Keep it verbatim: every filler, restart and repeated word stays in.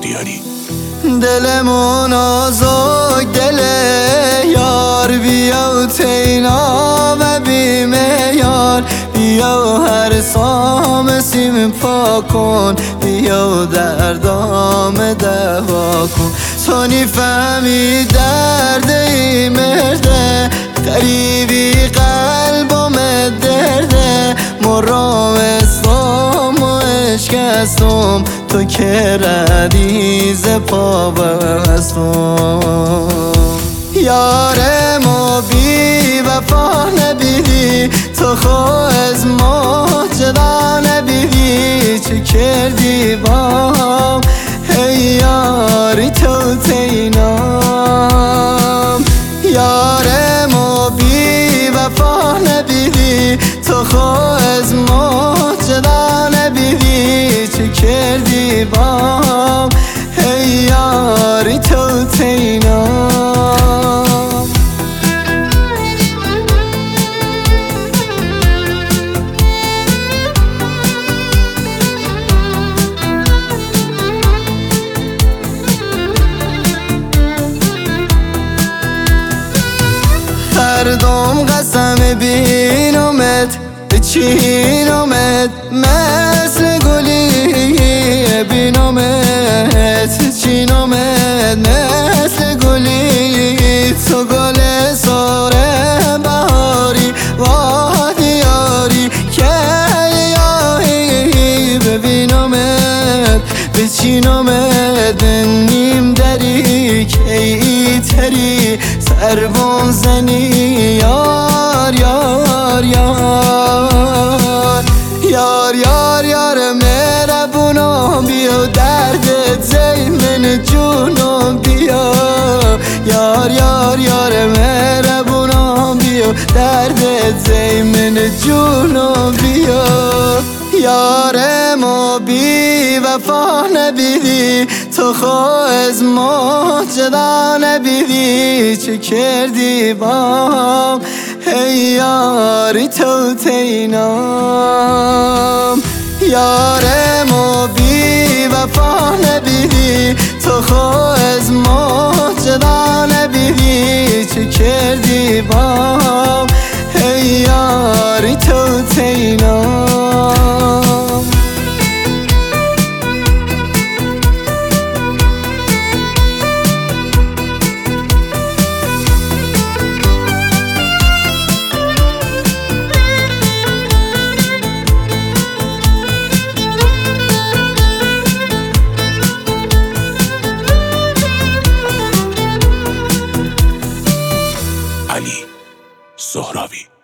شهریاری. دلمون آزاد دل یار، بیا تینا و بیمیار، بیا هر سام سیم پاک کن، بیا دردام دوا کن. تو نیفهمی درد ای مرده، غریبی قلبم درده، مرام اسلام و اشکستم، تو که ردیز پا بستم. یار ما بی وفا نبیدی، تو خو از ما جدا نبیدی، چه کردی بام ای یاری تو تینام. یار ما بی وفا نبیدی، تو خو از ما جدا نبیدی، چه کردی بام ای یاری تو تینام. هر دم قسم بینمت بچینمت، مثل گلی بینمت چینمت، مثل گلی تو گل ساره بهاری وادیاری، که یایی ببینمت بچینمت، نیم دری که ای تری سربون زنی یار یار یار یار یار یار مهربونو بیا، دردت زیمن جونو بیا، یار یار یار مهربونو بیا، دردت زیمن جونو بیا. یار ما بی وفا نبیدی، تو خو از ما جدا نبیدی، چه کردی بام ای یاری تو تینام. یار ما بی وفا نبیدی، تو خو از ما جدا نبیدی، چه کردی بام ای یاری تو تینام. علی زهراوی.